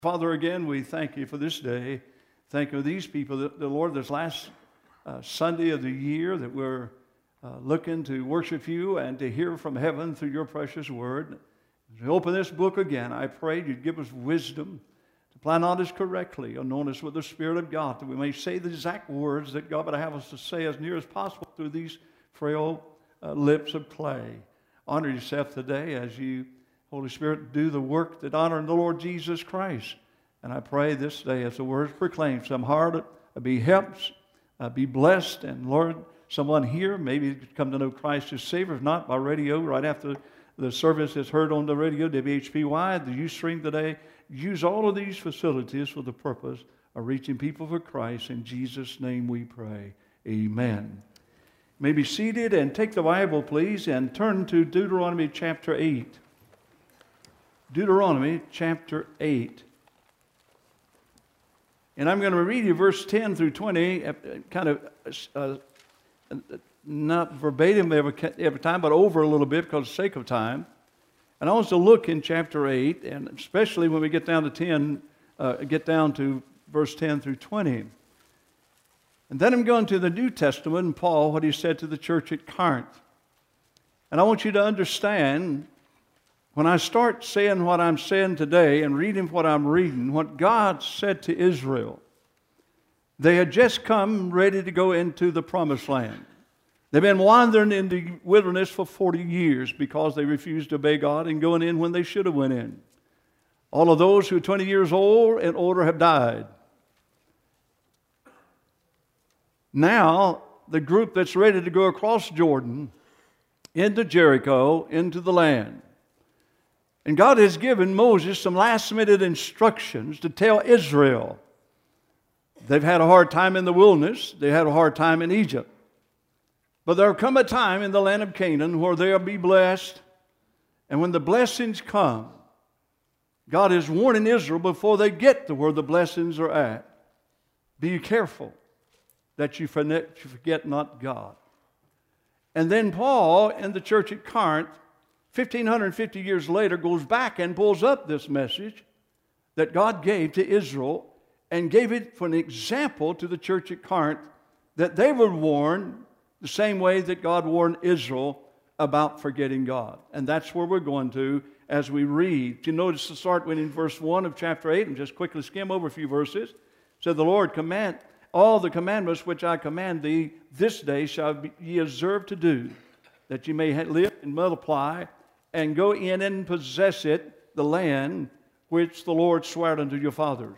Father, again, we thank you for this day. Thank you for these people. The Lord, this last Sunday of the year that we're looking to worship you and to hear from heaven through your precious word. As we open this book again, I pray you'd give us wisdom to plan on us correctly, anoint us with the Spirit of God, that we may say the exact words that God would have us to say as near as possible through these frail lips of clay. Honor yourself today as you, Holy Spirit, do the work that honor the Lord Jesus Christ. And I pray this day as the words proclaim, some heart be helped, be blessed. And Lord, someone here maybe come to know Christ as Savior, if not by radio, right after the service is heard on the radio, WHPY, the Ustream today. Use all of these facilities for the purpose of reaching people for Christ. In Jesus' name we pray. Amen. You may be seated and take the Bible, please, and turn to Deuteronomy chapter 8. Deuteronomy chapter 8. And I'm going to read you verse 10 through 20, kind of not verbatim every time, but over a little bit because of the sake of time. And I want us to look in chapter 8, and especially when we get down to 10, get down to verse 10 through 20. And then I'm going to the New Testament and Paul, what he said to the church at Corinth. And I want you to understand, when I start saying what I'm saying today and reading what I'm reading, what God said to Israel, they had just come ready to go into the promised land. They've been wandering in the wilderness for 40 years because they refused to obey God and going in when they should have went in. All of those who are 20 years old and older have died. Now, the group that's ready to go across Jordan into Jericho, into the land. And God has given Moses some last-minute instructions to tell Israel. They've had a hard time in the wilderness. They had a hard time in Egypt. But there will come a time in the land of Canaan where they'll be blessed. And when the blessings come, God is warning Israel before they get to where the blessings are at. Be careful that you forget not God. And then Paul in the church at Corinth, 1,550 years later, goes back and pulls up this message that God gave to Israel and gave it for an example to the church at Corinth, that they would warn the same way that God warned Israel about forgetting God. And that's where we're going to as we read. You notice to start with in verse 1 of chapter 8, and just quickly skim over a few verses. So the Lord command, all the commandments which I command thee this day shall ye observe to do, that ye may live and multiply, and go in and possess it, the land which the Lord sware unto your fathers.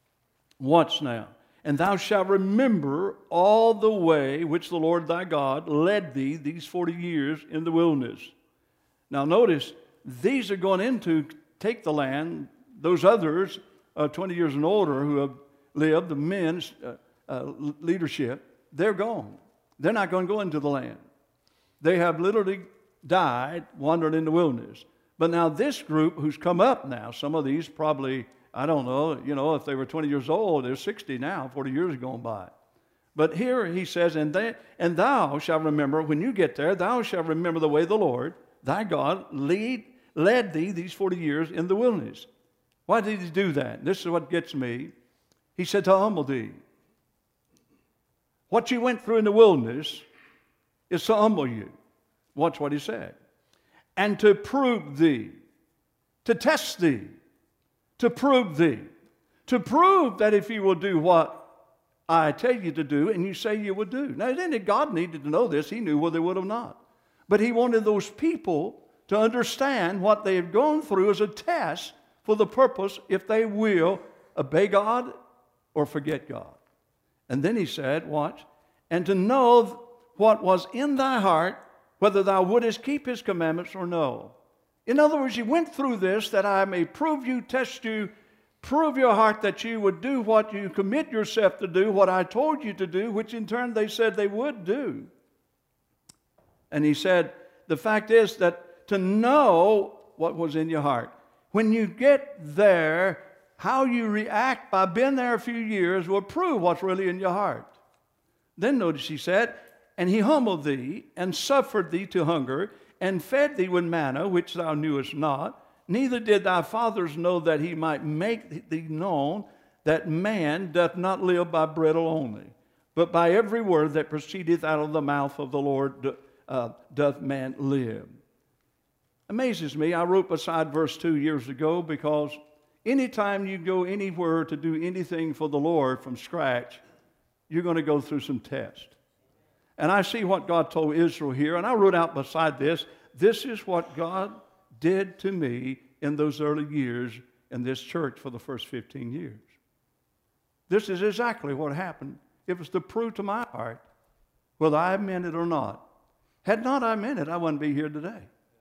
Watch now. And thou shalt remember all the way which the Lord thy God led thee these 40 years in the wilderness. Now notice, these are going in to take the land. Those others, 20 years and older, who have lived, the men's leadership, they're gone. They're not going to go into the land. They have literally died wandering in the wilderness. But now this group who's come up now, some of these probably, I don't know, if they were 20 years old, they're 60 now, 40 years have gone by. But here he says, and thou shalt remember, when you get there, thou shalt remember the way the Lord, thy God, led thee these 40 years in the wilderness. Why did he do that? This is what gets me. He said to humble thee. What you went through in the wilderness is to humble you. Watch what he said. And to prove thee, to test thee, to prove thee, to prove that if you will do what I tell you to do and you say you will do. Now, then God needed to know this. He knew whether they would have not. But he wanted those people to understand what they had gone through as a test for the purpose if they will obey God or forget God. And then he said, watch, and to know what was in thy heart, whether thou wouldest keep his commandments or no. In other words, you went through this that I may prove you, test you, prove your heart that you would do what you commit yourself to do, what I told you to do, which in turn they said they would do. And he said, the fact is that to know what was in your heart. When you get there, how you react by being there a few years will prove what's really in your heart. Then notice he said, and he humbled thee, and suffered thee to hunger, and fed thee with manna, which thou knewest not, neither did thy fathers know that he might make thee known that man doth not live by bread only, but by every word that proceedeth out of the mouth of the Lord doth man live. Amazes me. I wrote beside verse 2 years ago because anytime you go anywhere to do anything for the Lord from scratch, you're going to go through some tests. And I see what God told Israel here, and I wrote out beside this, this is what God did to me in those early years in this church for the first 15 years. This is exactly what happened. It was to prove to my heart whether I meant it or not. Had not I meant it, I wouldn't be here today.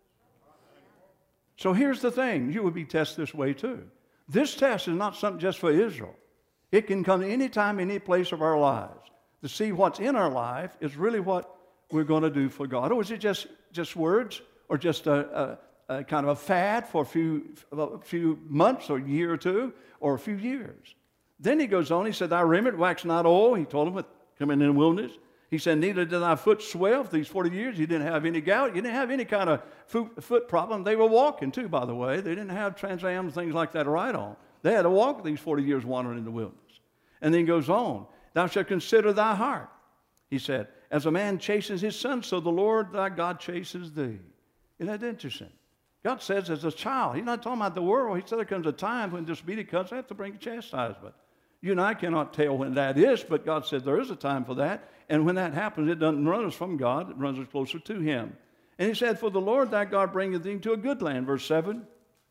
So here's the thing. You would be tested this way too. This test is not something just for Israel. It can come any time, any place of our lives. To see what's in our life is really what we're going to do for God. Or is it just words? Or just a kind of a fad for a few months or a year or two or a few years? Then he goes on, he said, thy raiment wax not old. He told him, coming in the wilderness. He said, neither did thy foot swell for these 40 years. You didn't have any gout. You didn't have any kind of foot problem. They were walking too, by the way. They didn't have Trans Am, things like that to ride on. They had to walk these 40 years wandering in the wilderness. And then he goes on, thou shalt consider thy heart. He said, as a man chastens his son, so the Lord thy God chastens thee. Isn't that interesting? God says as a child, he's not talking about the world. He said there comes a time when disobedience comes, I have to bring chastisement. You and I cannot tell when that is, but God said there is a time for that. And when that happens, it doesn't run us from God. It runs us closer to him. And he said, for the Lord thy God bringeth thee to a good land. Verse 7.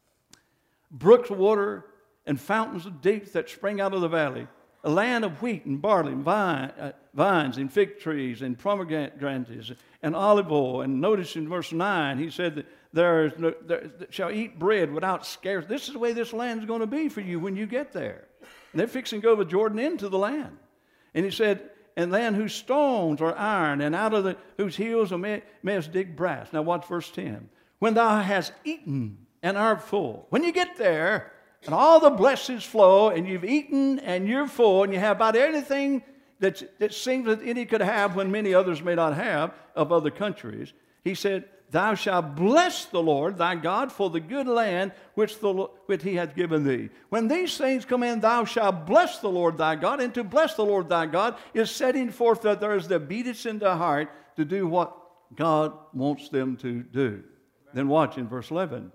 Brooks of water and fountains of deep that spring out of the valley. A land of wheat and barley and vines and fig trees and pomegranates and olive oil. And notice in verse 9, he said that there shall eat bread without scarce. This is the way this land is going to be for you when you get there. And they're fixing to go over Jordan into the land. And he said, and land whose stones are iron, and out of whose hills mayest dig brass. Now watch verse 10. When thou hast eaten and art full. When you get there, and all the blessings flow, and you've eaten and you're full, and you have about anything that seems that any could have when many others may not have of other countries, he said, thou shalt bless the Lord thy God for the good land which he hath given thee. When these things come in, thou shalt bless the Lord thy God. And to bless the Lord thy God is setting forth that there is the obedience in the heart to do what God wants them to do. Amen. Then watch in verse 11.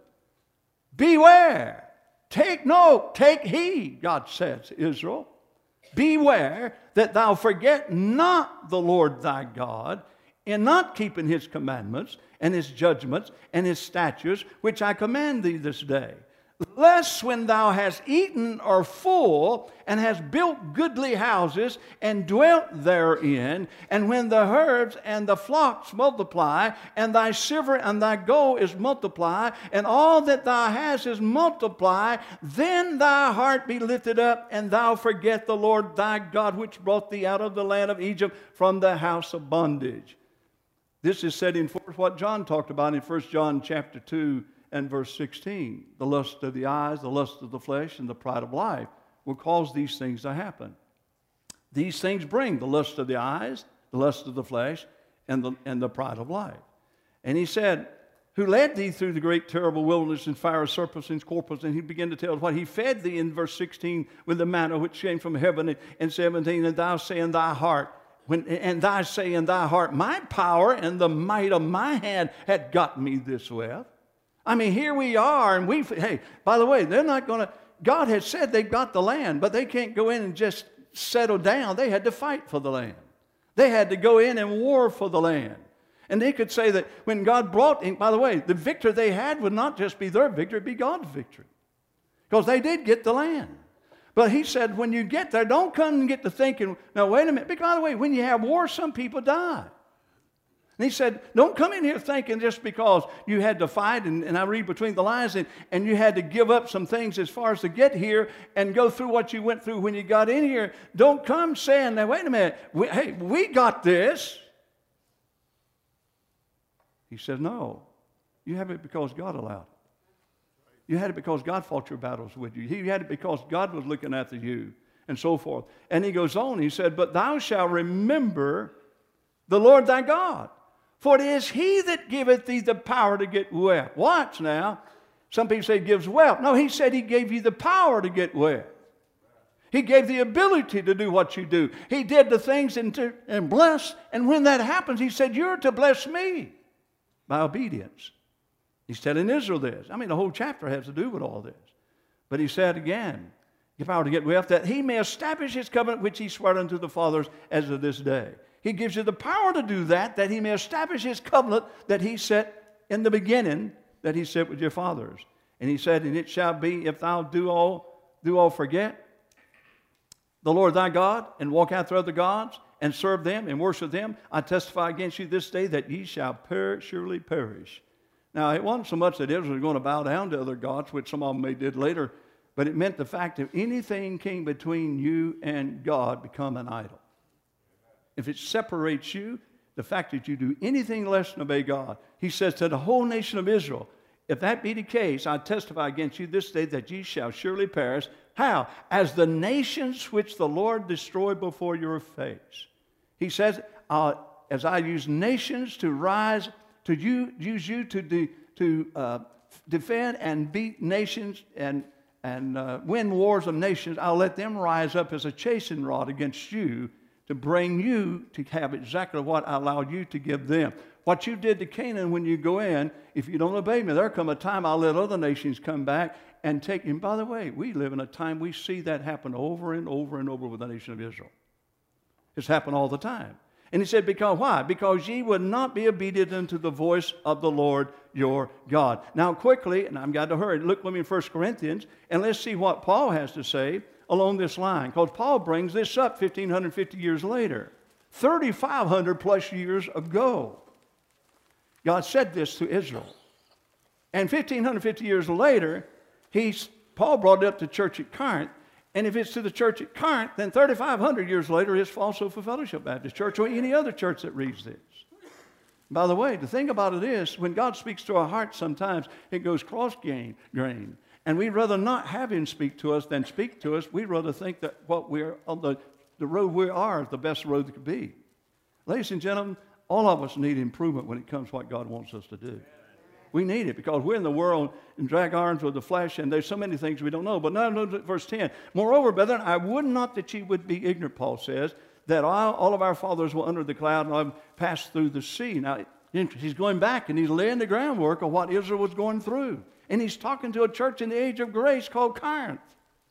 Beware. Take note, take heed, God says to Israel. Beware that thou forget not the Lord thy God in not keeping his commandments and his judgments and his statutes, which I command thee this day. Lest when thou hast eaten or full, and hast built goodly houses, and dwelt therein, and when the herds and the flocks multiply, and thy silver and thy gold is multiplied, and all that thou hast is multiplied, then thy heart be lifted up, and thou forget the Lord thy God, which brought thee out of the land of Egypt from the house of bondage. This is setting forth what John talked about in 1 John chapter 2 and verse 16. The lust of the eyes, the lust of the flesh, and the pride of life will cause these things to happen. These things bring the lust of the eyes, the lust of the flesh, and the pride of life. And he said, who led thee through the great terrible wilderness and fire of serpents and scorpions. And he began to tell what he fed thee in verse 16 with the manna which came from heaven, and 17, and thou say in thy heart, and thou say in thy heart, my power and the might of my hand had got me this wealth. I mean, here we are, and hey, by the way, they're not going to, God has said they've got the land, but they can't go in and just settle down. They had to fight for the land. They had to go in and war for the land. And they could say that when God brought in, by the way, the victory they had would not just be their victory, it'd be God's victory. Because they did get the land. But he said, when you get there, don't come and get to thinking, now wait a minute. Because, by the way, when you have war, some people die. And he said, don't come in here thinking just because you had to fight, and I read between the lines, and you had to give up some things as far as to get here and go through what you went through when you got in here. Don't come saying, now wait a minute, we got this. He said, no, you have it because God allowed it. You had it because God fought your battles with you. You had it because God was looking after you, and so forth. And he goes on, he said, but thou shalt remember the Lord thy God. For it is he that giveth thee the power to get wealth. Watch now. Some people say he gives wealth. No, he said he gave you the power to get wealth. He gave the ability to do what you do. He did the things and bless. And when that happens, he said, you're to bless me by obedience. He's telling Israel this. I mean, the whole chapter has to do with all this. But he said again, the power to get wealth, that he may establish his covenant which he swore unto the fathers as of this day. He gives you the power to do that he may establish his covenant that he set in the beginning, that he set with your fathers. And he said, and it shall be, if thou do all forget the Lord thy God, and walk after other gods, and serve them, and worship them, I testify against you this day that ye shall surely perish. Now, it wasn't so much that Israel was going to bow down to other gods, which some of them may did later, but it meant the fact that anything came between you and God become an idol. If it separates you, the fact that you do anything less than obey God, he says to the whole nation of Israel, if that be the case, I testify against you this day that ye shall surely perish. How? As the nations which the Lord destroyed before your face. He says, as I use nations to rise, use you to defend and beat nations and win wars of nations, I'll let them rise up as a chastening rod against you to bring you to have exactly what I allowed you to give them. What you did to Canaan when you go in, if you don't obey me, there'll come a time I'll let other nations come back and take you. And by the way, we live in a time we see that happen over and over and over with the nation of Israel. It's happened all the time. And he said, because why? Because ye would not be obedient unto the voice of the Lord your God. Now quickly, and I've got to hurry, look with me in 1 Corinthians, and let's see what Paul has to say along this line. Because Paul brings this up 1,550 years later. 3,500 plus years ago. God said this to Israel. And 1,550 years later, Paul brought it up to the church at Corinth. And if it's to the church at Corinth, then 3,500 years later, it's also for Fellowship Baptist Church or any other church that reads this. By the way, the thing about it is, when God speaks to our hearts sometimes, it goes cross-grain. And we'd rather not have him speak to us than speak to us. We'd rather think that what we're on the road we are is the best road that could be. Ladies and gentlemen, all of us need improvement when it comes to what God wants us to do. We need it because we're in the world and drag arms with the flesh, and there's so many things we don't know. But now look at verse 10. Moreover, brethren, I would not that ye would be ignorant, Paul says, that all of our fathers were under the cloud and have passed through the sea. Now, he's going back and he's laying the groundwork of what Israel was going through. And he's talking to a church in the age of grace called Corinth.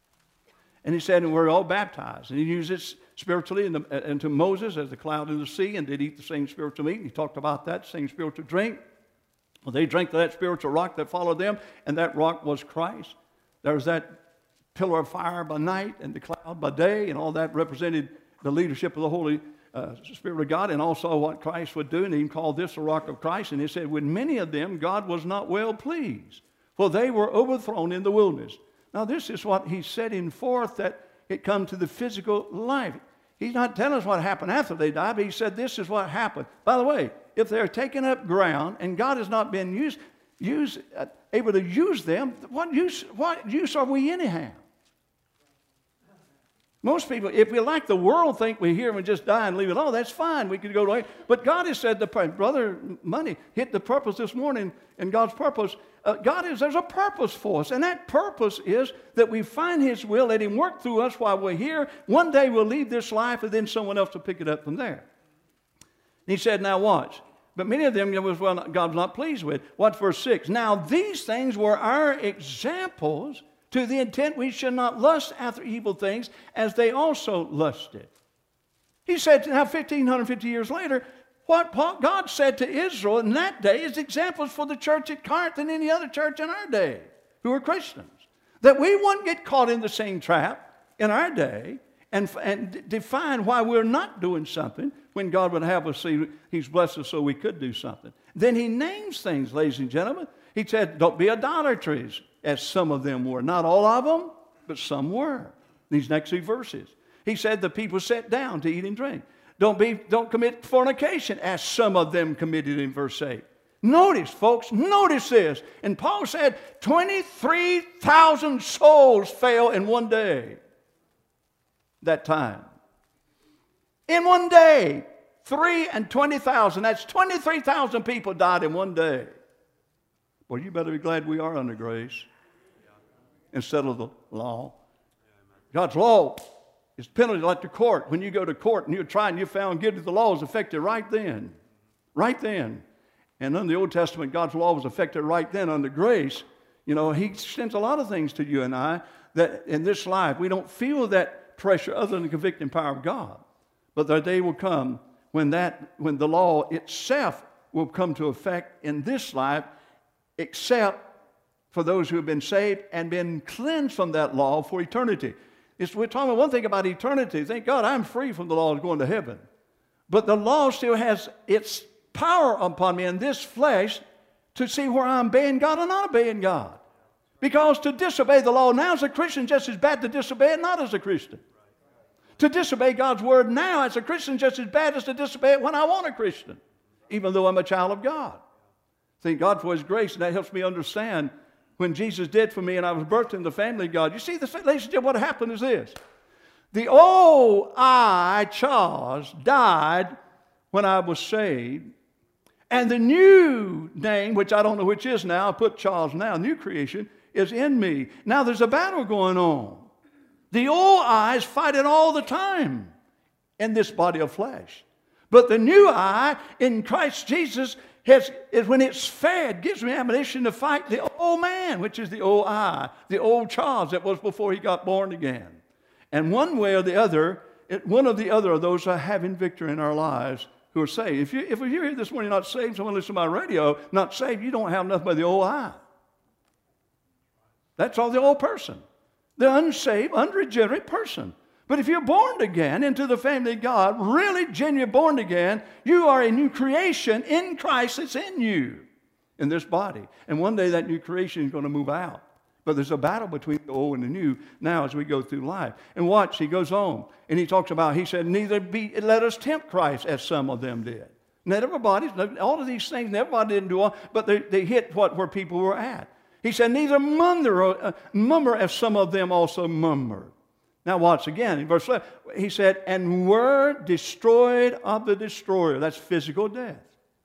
And he said, and we're all baptized. And he used it spiritually into Moses as the cloud in the sea, and did eat the same spiritual meat. And he talked about that, same spiritual drink. Well, they drank that spiritual rock that followed them, and that rock was Christ. There was that pillar of fire by night and the cloud by day, and all that represented the leadership of the Holy Spirit of God, and also what Christ would do. And he called this the rock of Christ. And he said, with many of them, God was not well pleased, for they were overthrown in the wilderness. Now, this is what he's setting forth, that it come to the physical life. He's not telling us what happened after they died, but he said this is what happened. By the way, if they're taking up ground and God has not been able to use them, what use are we anyhow? Most people, if we like the world, think we hear and just die and leave it. Oh, that's fine. We could go away. But God has said, Brother Money hit the purpose this morning, and God's purpose. There's a purpose for us, and that purpose is that we find his will, let him work through us while we're here. One day we'll leave this life, and then someone else will pick it up from there. And he said, now watch. But many of them God's not pleased with. Watch verse 6. Now these things were our examples, to the intent we should not lust after evil things, as they also lusted. He said, now 1,550 years later, what God said to Israel in that day is examples for the church at Corinth and any other church in our day who are Christians. That we won't get caught in the same trap in our day and define why we're not doing something when God would have us see he's blessed us so we could do something. Then he names things, ladies and gentlemen. He said, don't be idolatries, as some of them were. Not all of them, but some were. These next few verses. He said the people sat down to eat and drink. Don't commit fornication, as some of them committed in verse 8. Notice, folks, notice this. And Paul said 23,000 souls fell in one day. That time. In one day, 3 and 20,000. That's 23,000 people died in one day. Well, you better be glad we are under grace instead of the law. God's law is penalty like the court. When you go to court and you're tried and you're found guilty, the law is effective right then. Right then. And under the Old Testament, God's law was effective right then. Under grace, you know, He sends a lot of things to you and I that in this life we don't feel that pressure other than the convicting power of God. But the day will come when the law itself will come to effect in this life, except for those who have been saved and been cleansed from that law for eternity. We're talking about one thing about eternity. Thank God I'm free from the law of going to heaven. But the law still has its power upon me in this flesh to see where I'm obeying God or not obeying God. Because to disobey the law now as a Christian is just as bad to disobey it not as a Christian. To disobey God's word now as a Christian is just as bad as to disobey it when I want a Christian, even though I'm a child of God. Thank God for His grace, and that helps me understand when Jesus did for me and I was birthed in the family of God. You see, ladies and gentlemen, what happened is this. The old I, Charles, died when I was saved. And the new name, which I don't know which is now, I put Charles now, new creation, is in me. Now there's a battle going on. The old I is fighting all the time in this body of flesh. But the new I in Christ Jesus is when it's fed, gives me ammunition to fight the old man, which is the old I, the old Charles that was before he got born again. And one way or the other, one of the other of those are having victory in our lives who are saved. If you're here this morning not saved, someone listen to my radio, not saved, you don't have nothing but the old I. That's all the old person. The unsaved, unregenerate person. But if you're born again into the family of God, really genuinely born again, you are a new creation in Christ that's in you, in this body. And one day that new creation is going to move out. But there's a battle between the old and the new now as we go through life. And watch, he goes on, and he talks about, he said, let us tempt Christ as some of them did. Not everybody, all of these things, everybody didn't do all, but they hit where people were at. He said, neither murmur as some of them also murmured. Now watch again, in verse 11, he said, and were destroyed of the destroyer. That's physical death.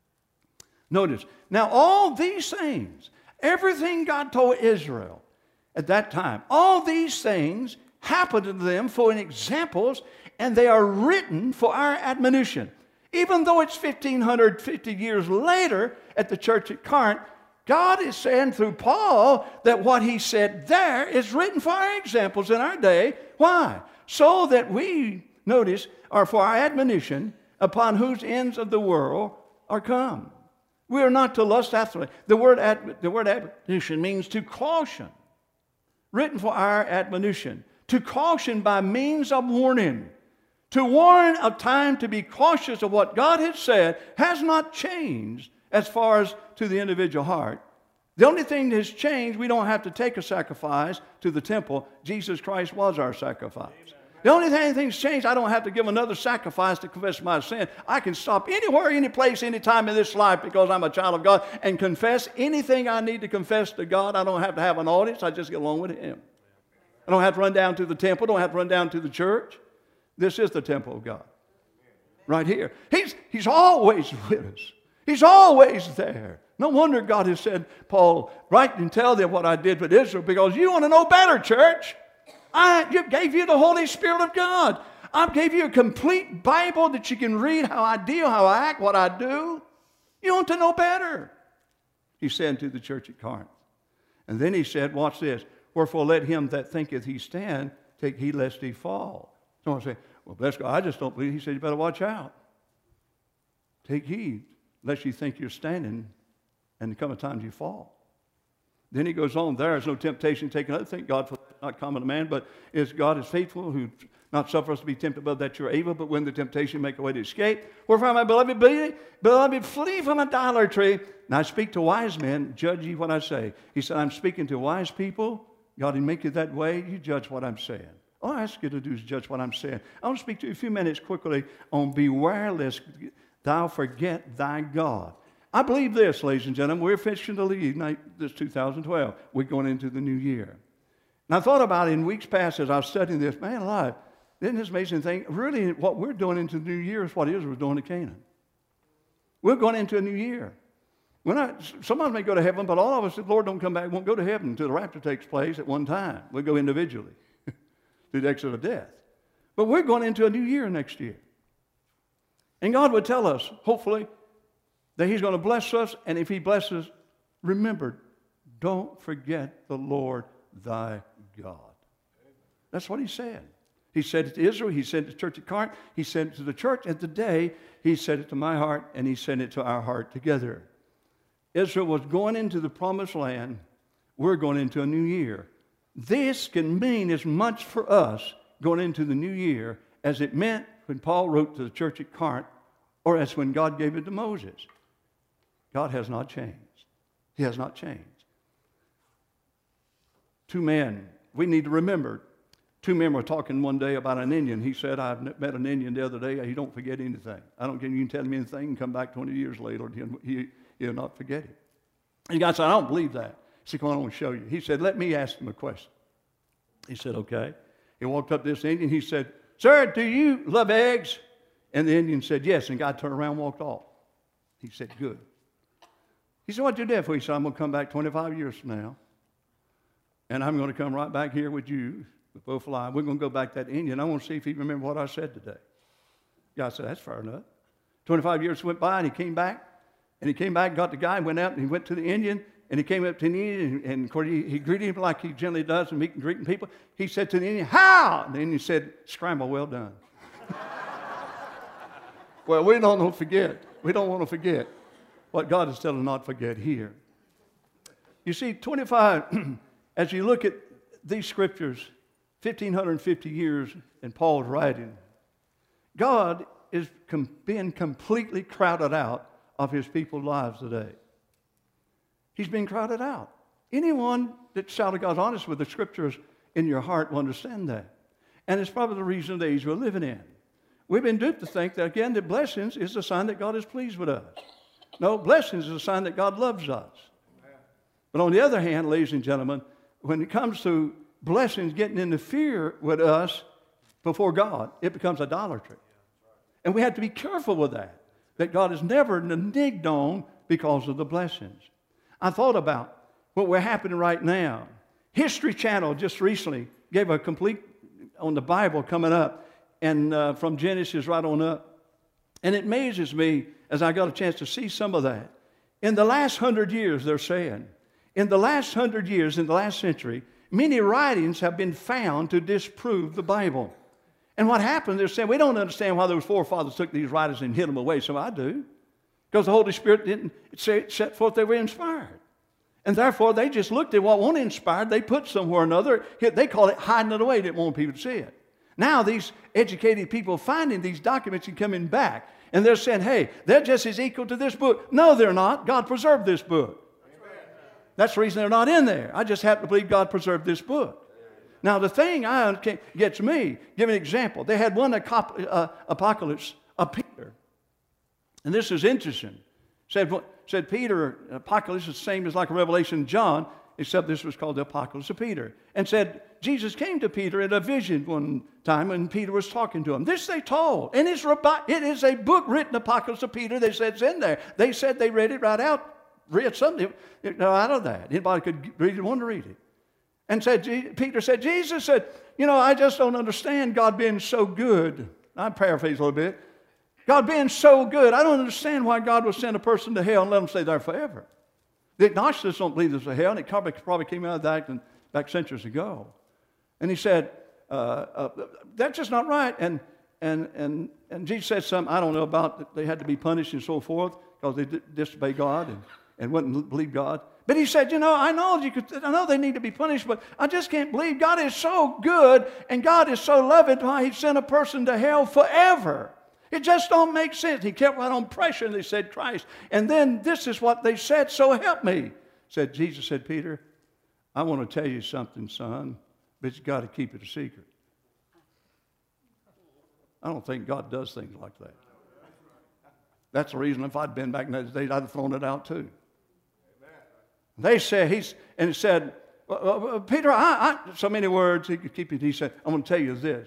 Notice, now all these things, everything God told Israel at that time, all these things happened to them for examples, and they are written for our admonition. Even though it's 1,550 years later at the church at Corinth, God is saying through Paul that what he said there is written for our examples in our day. Why? So that we, notice, are for our admonition, upon whose ends of the world are come. We are not to lust after it. The word admonition means to caution. Written for our admonition. To caution by means of warning. To warn of time to be cautious of what God has said has not changed as far as to the individual heart. The only thing that has changed, we don't have to take a sacrifice to the temple. Jesus Christ was our sacrifice. Amen. The only thing that's changed, I don't have to give another sacrifice to confess my sin. I can stop anywhere, any place, any time in this life because I'm a child of God and confess anything I need to confess to God. I don't have to have an audience. I just get along with Him. I don't have to run down to the temple. I don't have to run down to the church. This is the temple of God. Right here. He's always with us. He's always there. No wonder God has said, Paul, write and tell them what I did with Israel because you want to know better, church. I gave you the Holy Spirit of God. I gave you a complete Bible that you can read how I deal, how I act, what I do. You want to know better. He said to the church at Corinth. And then he said, watch this, wherefore let him that thinketh he stand take heed lest he fall. Someone say, well, bless God, I just don't believe. He said, you better watch out. Take heed lest you think you're standing and there come a time you fall. Then he goes on, there is no temptation taken up. Thank God for that, not common to man, but is God is faithful, who not suffer us to be tempted above that you're able, but when the temptation make a way to escape. Wherefore, my beloved, flee from idolatry. Now I speak to wise men, judge ye what I say. He said, I'm speaking to wise people. God didn't make you that way. You judge what I'm saying. All I ask you to do is judge what I'm saying. I want to speak to you a few minutes quickly on beware lest thou forget thy God. I believe this, ladies and gentlemen. We're fixing to leave this 2012. We're going into the new year. And I thought about it in weeks past as I was studying this. Man alive, isn't this amazing thing? Really, what we're doing into the new year is what Israel was doing to Canaan. We're going into a new year. Someone may go to heaven, but all of us, if the Lord don't come back, won't go to heaven until the rapture takes place at one time. We'll go individually through the exit of death. But we're going into a new year next year. And God would tell us, hopefully, that He's going to bless us. And if He blesses, remember, don't forget the Lord thy God. That's what He said. He said it to Israel. He said it to the church at Corinth. He said it to the church. And today, He said it to my heart, and He said it to our heart together. Israel was going into the promised land. We're going into a new year. This can mean as much for us going into the new year as it meant when Paul wrote to the church at Corinth, or as when God gave it to Moses. God has not changed. He has not changed. Two men, we need to remember, two men were talking one day about an Indian. He said, I met an Indian the other day. He don't forget anything. I don't care. You can tell him anything and come back 20 years later. He'll not forget it. And the guy said, I don't believe that. He said, come on, I want to show you. He said, let me ask him a question. He said, okay. He walked up to this Indian. He said, sir, do you love eggs? And the Indian said, yes. And the guy turned around and walked off. He said, good. He said, what'd you do for? He said, I'm going to come back 25 years from now. And I'm going to come right back here with you, with both lives. We're going to go back to that Indian. I want to see if he remembered what I said today. The guy said, that's fair enough. 25 years went by, and he came back. And he came back, got the guy, went out, and he went to the Indian. And he came up to the Indian, and of course, he greeted him like he generally does in meeting greeting people. He said to the Indian, how? And the Indian said, scramble, well done. Well, we don't want to forget. We don't want to forget what God is telling us not to forget here. You see, 25, as you look at these scriptures, 1,550 years in Paul's writing, God is being completely crowded out of His people's lives today. He's being crowded out. Anyone that's child of God's honest with the scriptures in your heart will understand that. And it's probably the reason of the age we're living in. We've been duped to think that, again, that blessings is a sign that God is pleased with us. No, blessings is a sign that God loves us. But on the other hand, ladies and gentlemen, when it comes to blessings getting into fear with us before God, it becomes idolatry. And we have to be careful with that God is never reneged on because of the blessings. I thought about what we're happening right now. History Channel just recently gave a complete on the Bible coming up, and from Genesis right on up. And it amazes me as I got a chance to see some of that. In the last 100 years, they're saying, in the last 100 years, in the last century, many writings have bbeen found to disprove the Bible. And what happened, they're saying, we don't understand why those forefathers took these writings and hid them away. So I do. Because the Holy Spirit didn't set forth they were inspired. And therefore, they just looked at what wasn't inspired. They put somewhere or another. They call it hiding it away. They didn't want people to see it. Now, these educated people finding these documents and coming back. And they're saying, hey, they're just as equal to this book. No, they're not. God preserved this book. Amen. That's the reason they're not in there. I just happen to believe God preserved this book. Now, the thing gets me, give an example. They had one apocalypse of Peter. And this is interesting. Said Peter, apocalypse is the same as like a Revelation of John, except this was called the apocalypse of Peter. And said, Jesus came to Peter in a vision one time when Peter was talking to him. This they told. And it is a book written, Apocalypse of Peter. They said it's in there. They said they read it right out, read something out of that. Anybody could read it, want to read it. And Peter said, Jesus said, I just don't understand God being so good. I paraphrase a little bit. God being so good, I don't understand why God would send a person to hell and let them stay there forever. The agnostics don't believe there's a hell, and it probably came out of that back centuries ago. And he said, that's just not right. And Jesus said something, I don't know about, they had to be punished and so forth because they disobeyed God and wouldn't believe God. But he said, I know they need to be punished, but I just can't believe God is so good and God is so loving why He sent a person to hell forever. It just don't make sense. He kept right on pressure, and they said Christ. And then this is what they said, so help me. Jesus said, Peter, I want to tell you something, son, but you've got to keep it a secret. I don't think God does things like that. That's the reason if I'd been back in those days, I'd have thrown it out too. They said, he said, Peter, so many words, he could keep it. He said, I'm going to tell you this.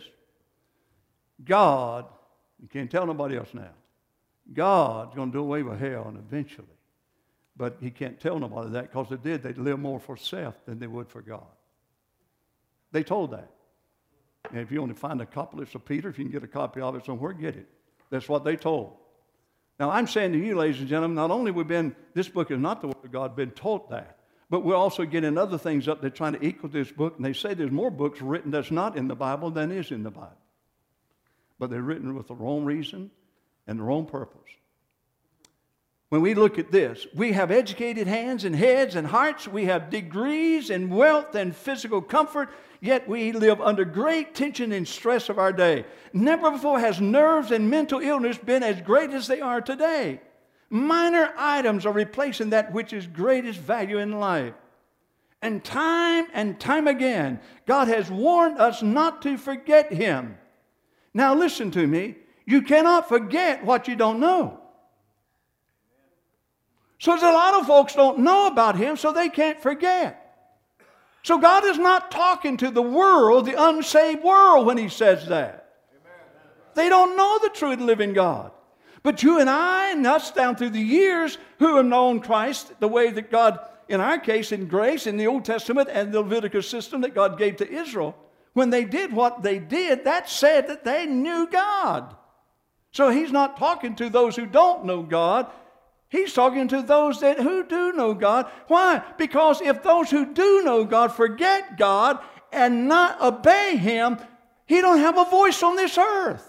God, you can't tell nobody else now, God's going to do away with hell, and eventually But he can't tell nobody that, because if they did, they'd live more for self than they would for God. They told that. And if you only find a copy of Peter, if you can get a copy of it somewhere, get it. That's what they told. Now, I'm saying to you, ladies and gentlemen, not only this book is not the Word of God, been taught that, but we're also getting other things up there trying to equal this book, and they say there's more books written that's not in the Bible than is in the Bible. But they're written with the wrong reason and the wrong purpose. When we look at this, we have educated hands and heads and hearts. We have degrees and wealth and physical comfort, yet we live under great tension and stress of our day. Never before has nerves and mental illness been as great as they are today. Minor items are replacing that which is greatest value in life. And time again, God has warned us not to forget Him. Now listen to me. You cannot forget what you don't know. So there's a lot of folks don't know about Him, so they can't forget. So God is not talking to the world, the unsaved world, when He says that. They don't know the true and living God. But you and I, and us down through the years who have known Christ the way that God, in our case, in grace, in the Old Testament and the Leviticus system that God gave to Israel, when they did what they did, that said that they knew God. So He's not talking to those who don't know God. He's talking to those who do know God. Why? Because if those who do know God forget God and not obey Him, He don't have a voice on this earth.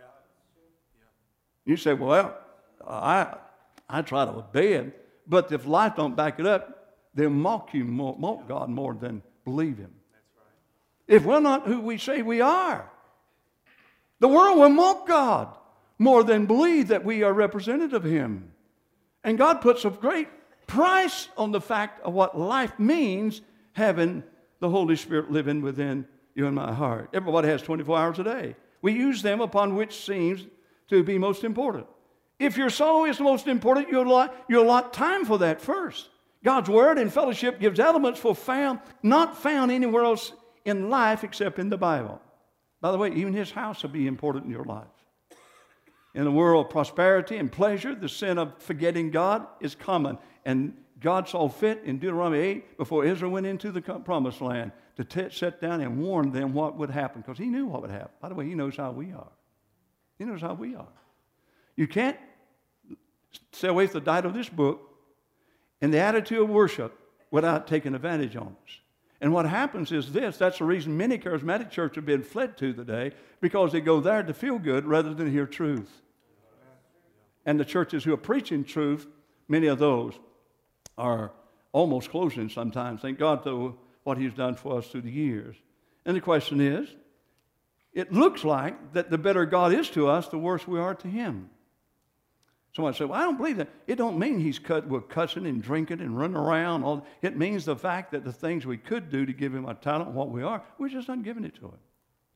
You say, well, I try to obey Him, but if life don't back it up, they'll mock God more than believe Him. If we're not who we say we are, the world will mock God more than believe that we are representative of Him. And God puts a great price on the fact of what life means, having the Holy Spirit living within you and my heart. Everybody has 24 hours a day. We use them upon which seems to be most important. If your soul is the most important, you'll allot time for that first. God's Word and fellowship gives elements not found anywhere else in life except in the Bible. By the way, even His house will be important in your life. In the world of prosperity and pleasure, the sin of forgetting God is common. And God saw fit in Deuteronomy 8, before Israel went into the promised land, to sit down and warn them what would happen, because He knew what would happen. By the way, He knows how we are. He knows how we are. You can't stay away from the diet of this book and the attitude of worship without taking advantage on us. And what happens is this. That's the reason many charismatic churches have been fled to today, because they go there to feel good rather than hear truth. And the churches who are preaching truth, many of those are almost closing sometimes. Thank God, though, what He's done for us through the years. And the question is, it looks like that the better God is to us, the worse we are to Him. Someone said, well, I don't believe that. It don't mean we're cussing and drinking and running around. It means the fact that the things we could do to give Him our talent and what we are, we're just not giving it to Him.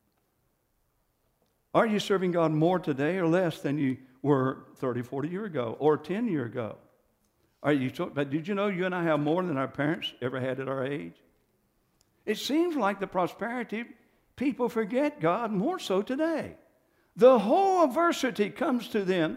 Are you serving God more today or less than you were 30, 40 years ago or 10 years ago? But did you know you and I have more than our parents ever had at our age? It seems like the prosperity, people forget God more so today. The whole adversity comes to them.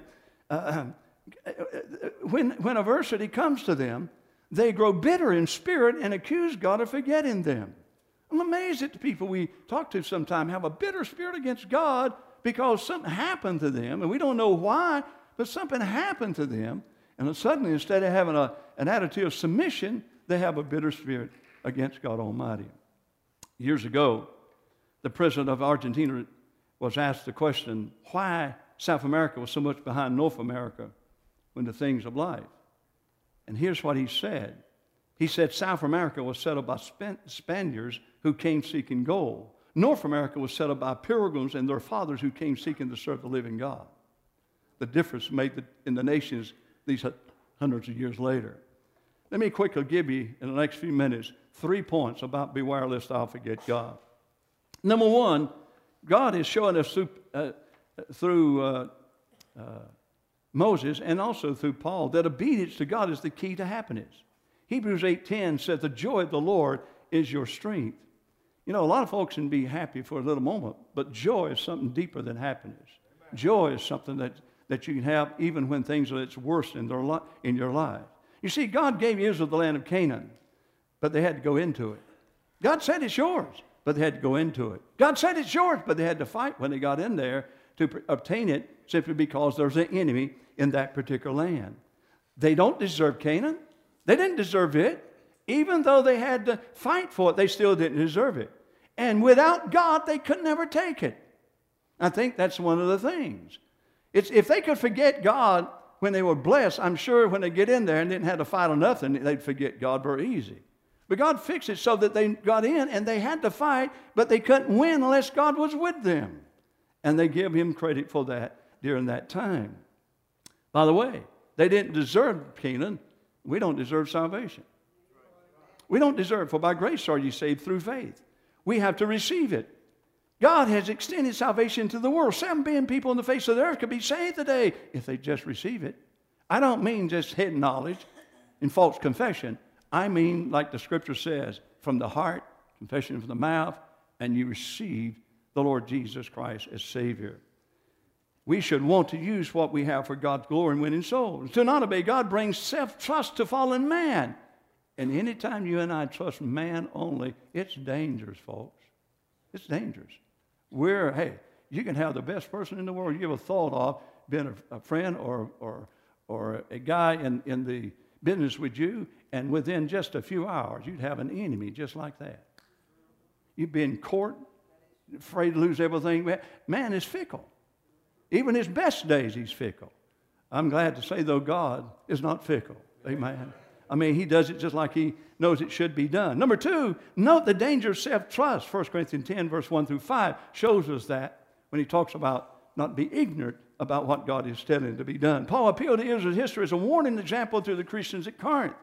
When adversity comes to them, they grow bitter in spirit and accuse God of forgetting them. I'm amazed at the people we talk to sometimes have a bitter spirit against God because something happened to them, and we don't know why, but something happened to them, and suddenly instead of having an attitude of submission, they have a bitter spirit against God Almighty. Years ago, the president of Argentina was asked the question, why South America was so much behind North America when the things of life. And here's what he said. He said South America was settled by Spaniards who came seeking gold. North America was settled by pilgrims and their fathers who came seeking to serve the living God. The difference made in the nations these hundreds of years later. Let me quickly give you, in the next few minutes, 3 points about beware lest thou forget God. Number one, God is showing us through Moses and also through Paul that obedience to God is the key to happiness. Hebrews 8:10 says, the joy of the Lord is your strength. You know, a lot of folks can be happy for a little moment, but joy is something deeper than happiness. Amen. Joy is something that you can have even when things are its worst in your life. You see, God gave Israel the land of Canaan, but they had to go into it. God said it's yours, but they had to go into it. God said it's yours, but they had to fight when they got in there to obtain it simply because there's an enemy in that particular land. They don't deserve Canaan. They didn't deserve it. Even though they had to fight for it, they still didn't deserve it. And without God, they could never take it. I think that's one of the things. If they could forget God when they were blessed, I'm sure when they get in there and didn't have to fight on nothing, they'd forget God very easy. But God fixed it so that they got in and they had to fight, but they couldn't win unless God was with them. And they give him credit for that during that time. By the way, they didn't deserve Canaan. We don't deserve salvation. We don't deserve, for by grace are you saved through faith. We have to receive it. God has extended salvation to the world. 7 billion people on the face of the earth could be saved today if they just receive it. I don't mean just head knowledge and false confession. I mean, like the scripture says, from the heart, confession from the mouth, and you receive the Lord Jesus Christ as Savior. We should want to use what we have for God's glory and winning souls. To not obey God brings self-trust to fallen man. And anytime you and I trust man only, it's dangerous, folks. It's dangerous. Hey, you can have the best person in the world you ever thought of, been a friend or a guy in the business with you, and within just a few hours, you'd have an enemy just like that. You'd be in court, afraid to lose everything. Man is fickle. Even his best days, he's fickle. I'm glad to say, though, God is not fickle. Amen. I mean, he does it just like he knows it should be done. Number 2, note the danger of self-trust. 1 Corinthians 10, verse 1 through 5 shows us that when he talks about not be ignorant about what God is telling to be done. Paul appealed to Israel's history as a warning example to the Christians at Corinth.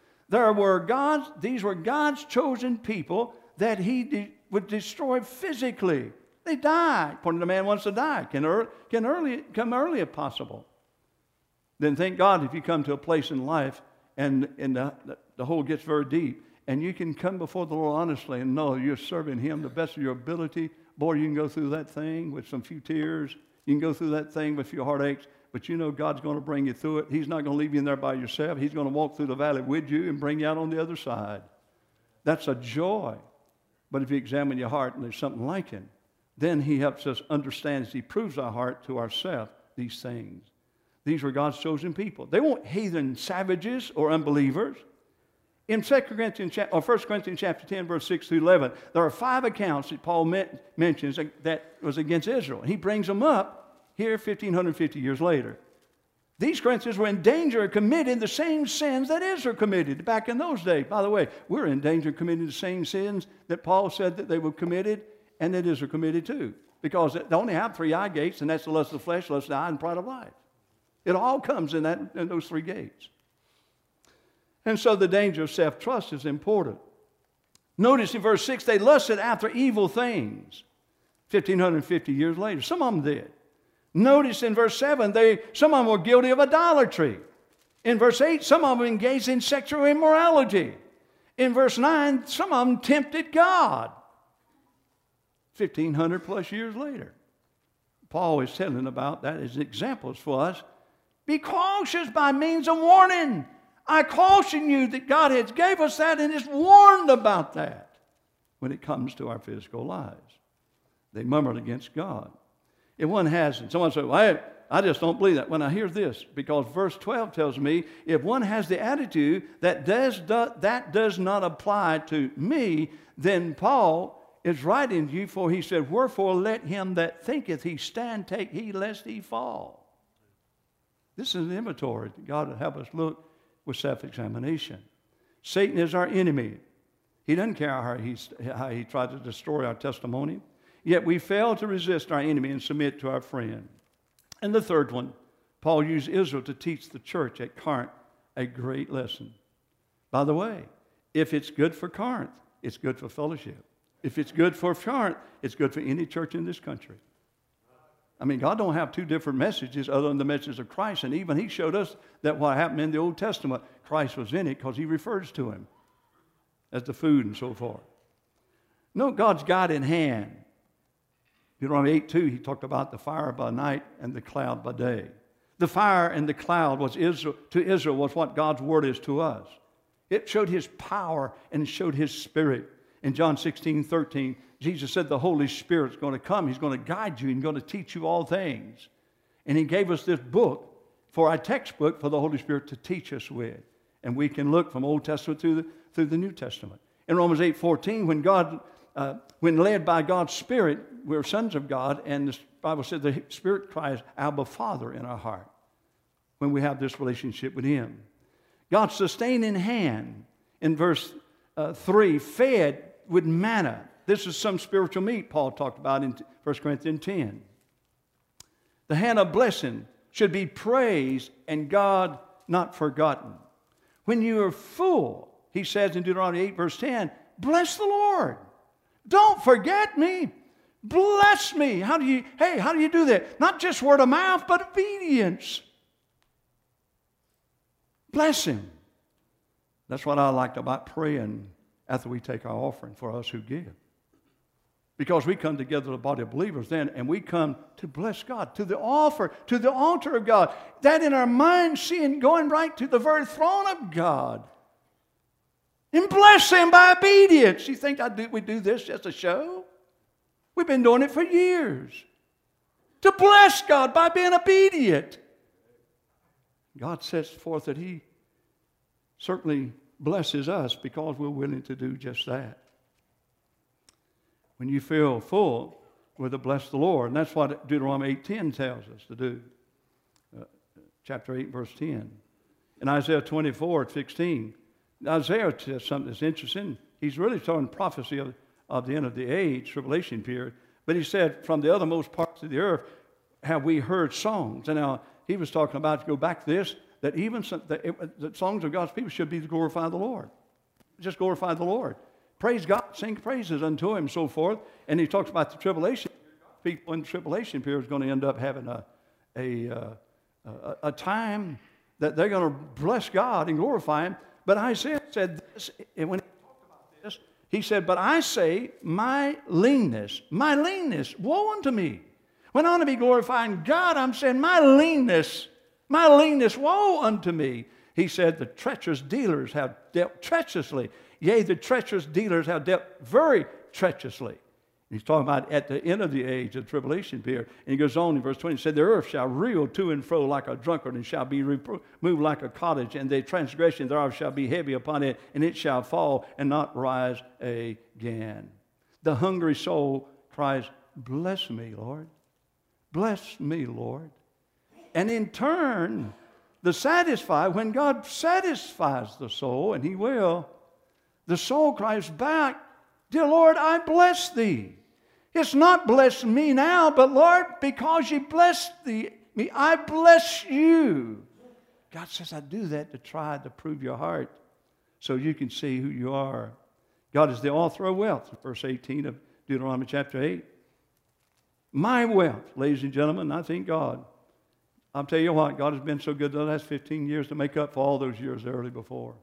These were God's chosen people that he would destroy physically. They die. According to man wants to die. Come early if possible. Then thank God if you come to a place in life and the hole gets very deep, and you can come before the Lord honestly and know you're serving him the best of your ability. Boy, you can go through that thing with some few tears. You can go through that thing with a few heartaches, but you know God's going to bring you through it. He's not going to leave you in there by yourself. He's going to walk through the valley with you and bring you out on the other side. That's a joy. But if you examine your heart and there's something like it, then he helps us understand as he proves our heart to ourselves these things. These were God's chosen people. They weren't heathen savages or unbelievers. In 1 Corinthians chapter 10, verse 6 through 11, there are 5 accounts that Paul mentions that was against Israel. He brings them up here 1,550 years later. These Corinthians were in danger of committing the same sins that Israel committed back in those days. By the way, we're in danger of committing the same sins that Paul said that they were committed and that Israel committed too. Because they only have 3 eye gates, and that's the lust of the flesh, lust of the eye, and pride of life. It all comes in those 3 gates. And so the danger of self-trust is important. Notice in verse 6, they lusted after evil things 1,550 years later. Some of them did. Notice in verse 7, some of them were guilty of idolatry. In verse 8, some of them engaged in sexual immorality. In verse 9, some of them tempted God. 1,500 plus years later. Paul is telling about that as examples for us. Be cautious by means of warning. I caution you that God has gave us that and is warned about that when it comes to our physical lives. They murmured against God. If one hasn't, someone said, well, I just don't believe that. When I hear this, because verse 12 tells me, if one has the attitude that does not apply to me, then Paul is writing to you, for he said, wherefore let him that thinketh he stand take heed lest he fall. This is an inventory that God will help us look with self-examination. Satan is our enemy. He doesn't care how he tries to destroy our testimony. Yet we fail to resist our enemy and submit to our friend. And the third one, Paul used Israel to teach the church at Corinth a great lesson. By the way, if it's good for Corinth, it's good for fellowship. If it's good for Corinth, it's good for any church in this country. I mean, God don't have 2 different messages other than the message of Christ. And even he showed us that what happened in the Old Testament, Christ was in it because he refers to him as the food and so forth. Note God's guiding hand. Deuteronomy 8:2, he talked about the fire by night and the cloud by day. The fire and the cloud was to Israel was what God's word is to us. It showed his power and it showed his spirit. In John 16:13, Jesus said the Holy Spirit's going to come. He's going to guide you and going to teach you all things. And he gave us this book for our textbook for the Holy Spirit to teach us with. And we can look from Old Testament through the New Testament. In Romans 8:14, when led by God's Spirit, we're sons of God, and the Bible said the Spirit cries, Abba, Father, in our heart when we have this relationship with him. God's sustaining hand, in verse 3, fed with manna. This is some spiritual meat Paul talked about in 1 Corinthians 10. The hand of blessing should be praised and God not forgotten. When you are full, he says in Deuteronomy 8, verse 10, bless the Lord. Don't forget me. Bless me. How do you do that? Not just word of mouth, but obedience. Bless him. That's what I liked about praying after we take our offering for us who give. Because we come together, the body of believers then, and we come to bless God, to the altar of God. That in our mind, seeing, going right to the very throne of God. And bless him by obedience. You think we do this just a show? We've been doing it for years. To bless God by being obedient. God sets forth that he certainly blesses us because we're willing to do just that. When you feel full, we're to bless the Lord. And that's what Deuteronomy 8:10 tells us to do. Chapter 8, verse 10. In Isaiah 24:16, Isaiah says something that's interesting. He's really telling prophecy of the end of the age, tribulation period. But he said, from the othermost parts of the earth have we heard songs. And now he was talking about, to go back to this, that even the songs of God's people should be to glorify the Lord. Just glorify the Lord. Praise God, sing praises unto him, and so forth. And he talks about the tribulation. People in the tribulation period is going to end up having a time that they're going to bless God and glorify him. But Isaiah said this, and when he talked about this, he said, but I say, my leanness, woe unto me. When I want to be glorifying God, I'm saying, my leanness, woe unto me. He said, the treacherous dealers have dealt treacherously. Yea, the treacherous dealers have dealt very treacherously. He's talking about at the end of the age, of the tribulation period. And he goes on in verse 20, he said, the earth shall reel to and fro like a drunkard, and shall be moved like a cottage, and the transgression thereof shall be heavy upon it, and it shall fall and not rise again. The hungry soul cries, bless me, Lord. Bless me, Lord. And in turn, the satisfied, when God satisfies the soul, and he will, the soul cries back, dear Lord, I bless thee. It's not bless me now, but Lord, because you blessed me, I bless you. God says, I do that to try to prove your heart so you can see who you are. God is the author of wealth, verse 18 of Deuteronomy chapter 8. My wealth, ladies and gentlemen, I thank God. I'll tell you what, God has been so good the last 15 years to make up for all those years early before.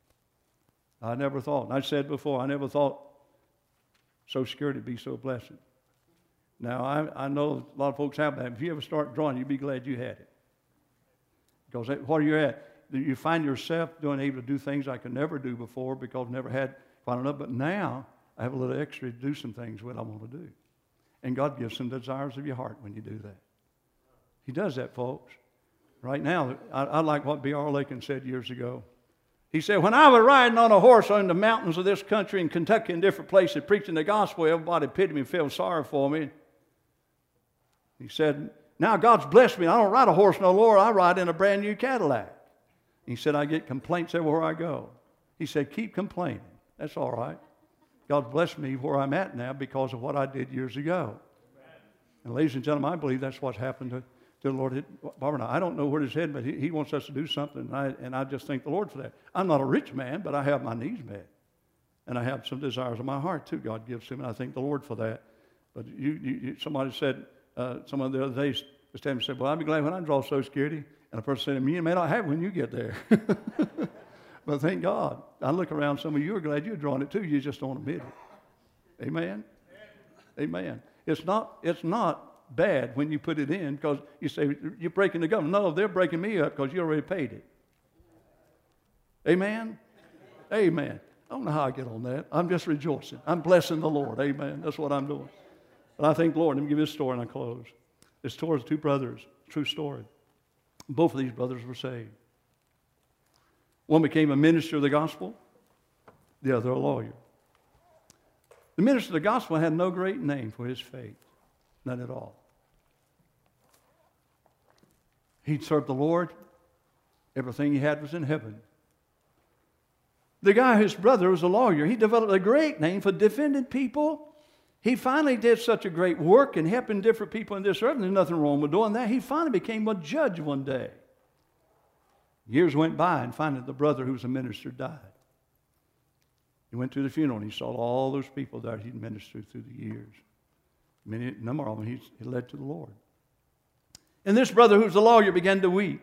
I never thought, and I said before, I never thought Social Security would be so blessed. Now, I know a lot of folks have that. If you ever start drawing, you'll be glad you had it. Because what are you at? You find yourself able to do things I could never do before because I never had quite enough. But now, I have a little extra to do some things what I want to do. And God gives some desires of your heart when you do that. He does that, folks. Right now, I like what B.R. Lakin said years ago. He said, when I was riding on a horse on the mountains of this country in Kentucky and different places preaching the gospel, everybody pitied me and felt sorry for me. He said, now God's blessed me. I don't ride a horse no more. I ride in a brand new Cadillac. He said, I get complaints everywhere I go. He said, keep complaining. That's all right. God's blessed me where I'm at now because of what I did years ago. And ladies and gentlemen, I believe that's what's happened to the Lord. Barbara and I don't know where his head, but he wants us to do something, and I just thank the Lord for that. I'm not a rich man, but I have my needs met. And I have some desires of my heart, too, God gives to me, and I thank the Lord for that. But somebody said, someone the other day was telling me, said, well, I'll be glad when I draw Social Security. And a person said to me, you may not have it when you get there. But thank God. I look around, some of you are glad you're drawing it, too. You just don't admit it. Amen? Amen. It's not bad when you put it in because you say, you're breaking the government. No, they're breaking me up because you already paid it. Amen? Amen. I don't know how I get on that. I'm just rejoicing. I'm blessing the Lord. Amen. That's what I'm doing. But I thank the Lord. Let me give you a story and I close. This story is two brothers. True story. Both of these brothers were saved. One became a minister of the gospel. The other a lawyer. The minister of the gospel had no great name for his faith. None at all. He'd served the Lord. Everything he had was in heaven. The guy, his brother, was a lawyer. He developed a great name for defending people. He finally did such a great work in helping different people in this earth. And there's nothing wrong with doing that. He finally became a judge one day. Years went by, and finally the brother who was a minister died. He went to the funeral, and he saw all those people that he'd ministered through the years. Many number of them he led to the Lord. And this brother, who's a lawyer, began to weep.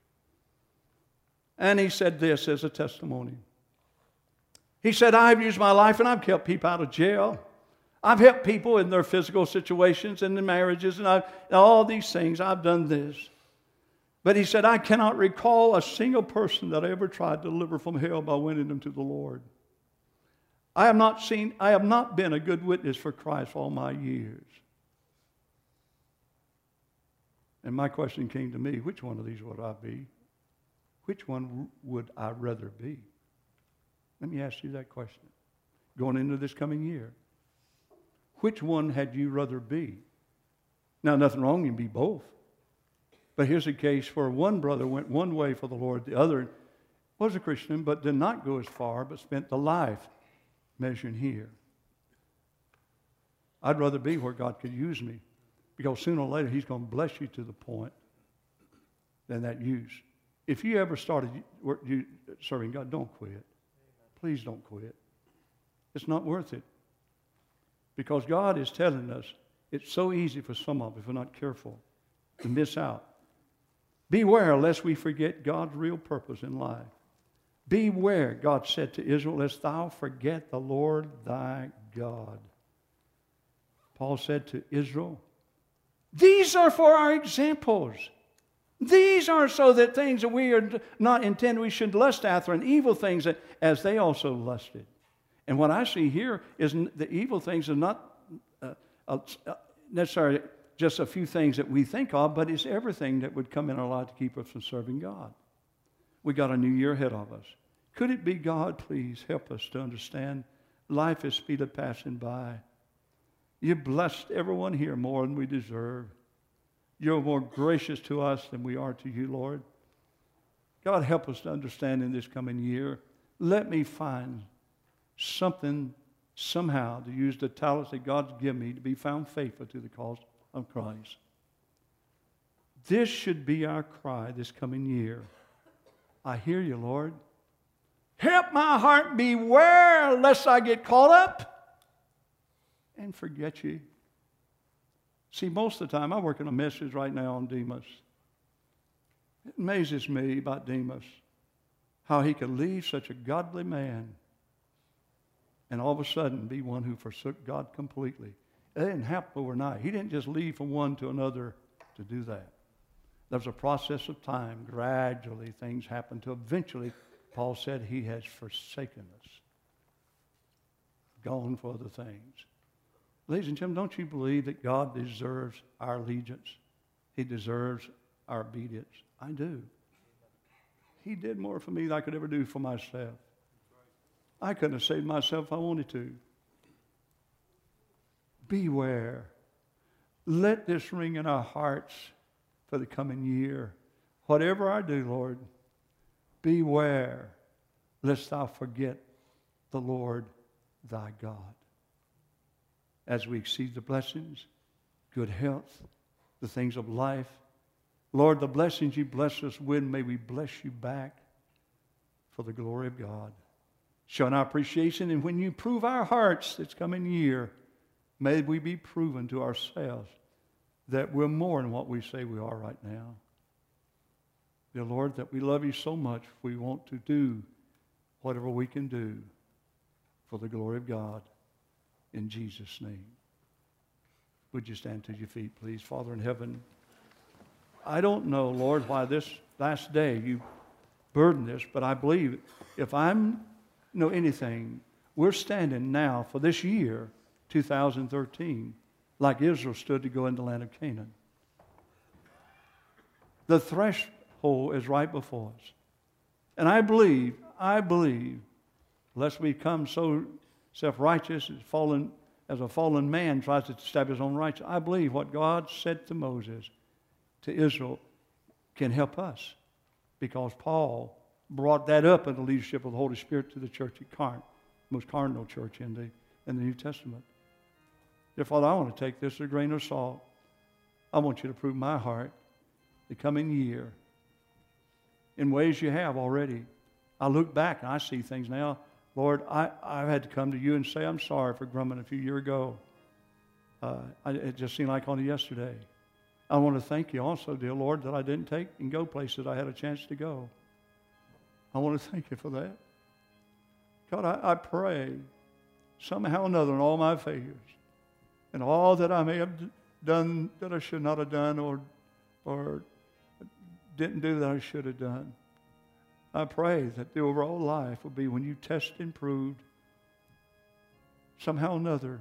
And he said this as a testimony. He said, I've used my life, and I've kept people out of jail. I've helped people in their physical situations and in marriages, and all these things. I've done this. But he said, I cannot recall a single person that I ever tried to deliver from hell by winning them to the Lord. I have not been a good witness for Christ all my years. And my question came to me, which one of these would I be? Which one would I rather be? Let me ask you that question. Going into this coming year, which one had you rather be? Now, nothing wrong, you can be both. But here's a case where one brother went one way for the Lord. The other was a Christian, but did not go as far, but spent the life measuring here. I'd rather be where God could use me, because sooner or later He's going to bless you to the point than that use. If you ever started serving God, don't quit. Please don't quit. It's not worth it. Because God is telling us it's so easy for some of us, if we're not careful, to miss out. Beware lest we forget God's real purpose in life. Beware, God said to Israel, lest thou forget the Lord thy God. Paul said to Israel, these are for our examples. These are so that things that we are not intended we should lust after, and evil things that, as they also lusted. And what I see here is the evil things are not necessarily just a few things that we think of, but it's everything that would come in our life to keep us from serving God. We got a new year ahead of us. Could it be, God, please help us to understand life is speedily passing by. You blessed everyone here more than we deserve. You're more gracious to us than we are to you, Lord. God, help us to understand in this coming year. Let me find something, somehow, to use the talents that God's given me to be found faithful to the cause of Christ. This should be our cry this coming year. I hear you, Lord. Help my heart beware lest I get caught up and forget you. See, most of the time, I'm working a message right now on Demas. It amazes me about Demas, how he could leave such a godly man and all of a sudden be one who forsook God completely. It didn't happen overnight. He didn't just leave from one to another to do that. There was a process of time. Gradually, things happened to eventually, Paul said, he has forsaken us, gone for other things. Ladies and gentlemen, don't you believe that God deserves our allegiance? He deserves our obedience. I do. He did more for me than I could ever do for myself. I couldn't have saved myself if I wanted to. Beware. Let this ring in our hearts for the coming year. Whatever I do, Lord, beware lest thou forget the Lord thy God. As we exceed the blessings, good health, the things of life. Lord, the blessings you bless us with, may we bless you back for the glory of God. Showing our appreciation, and when you prove our hearts this coming year, may we be proven to ourselves that we're more than what we say we are right now. Dear Lord, that we love you so much, we want to do whatever we can do for the glory of God. In Jesus' name. Would you stand to your feet, please? Father in heaven, I don't know, Lord, why this last day you burdened this, but I believe if I know anything, we're standing now for this year, 2013, like Israel stood to go into the land of Canaan. The threshold is right before us. And I believe, lest we become so self-righteous as a fallen man tries to establish his own righteousness, I believe what God said to Moses, to Israel, can help us. Because Paul brought that up in the leadership of the Holy Spirit to the church at Corinth, most cardinal church in the New Testament. Dear Father, I want to take this with a grain of salt. I want you to prove my heart the coming year in ways you have already. I look back and I see things now. Lord, I've had to come to you and say I'm sorry for grumbling a few years ago. It just seemed like only yesterday. I want to thank you also, dear Lord, that I didn't take and go places I had a chance to go. I want to thank you for that. God, I pray somehow or another in all my failures and all that I may have done that I should not have done or didn't do that I should have done. I pray that the overall life will be when you test and proved somehow or another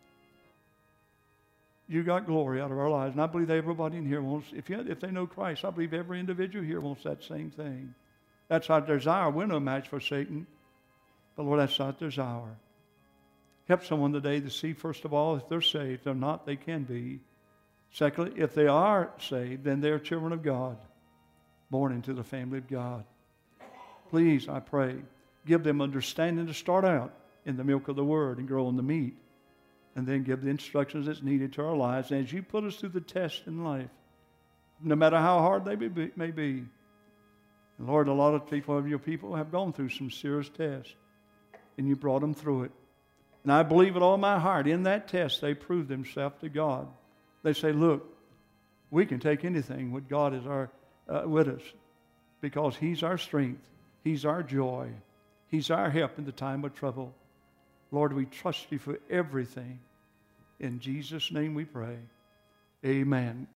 you got glory out of our lives. And I believe everybody in here wants, if they know Christ, I believe every individual here wants that same thing. That's our desire. We're no match for Satan. But Lord, that's not their desire. Help someone today to see, first of all, if they're saved. If they're not, they can be. Secondly, if they are saved, then they're children of God, born into the family of God. Please, I pray, give them understanding to start out in the milk of the Word and grow in the meat. And then give the instructions that's needed to our lives. And as you put us through the test in life, no matter how hard they may be. And Lord, a lot of people of your people have gone through some serious tests. And you brought them through it. And I believe with all my heart, in that test, they proved themselves to God. They say, look, we can take anything when God is with us. Because He's our strength. He's our joy. He's our help in the time of trouble. Lord, we trust you for everything. In Jesus' name we pray. Amen.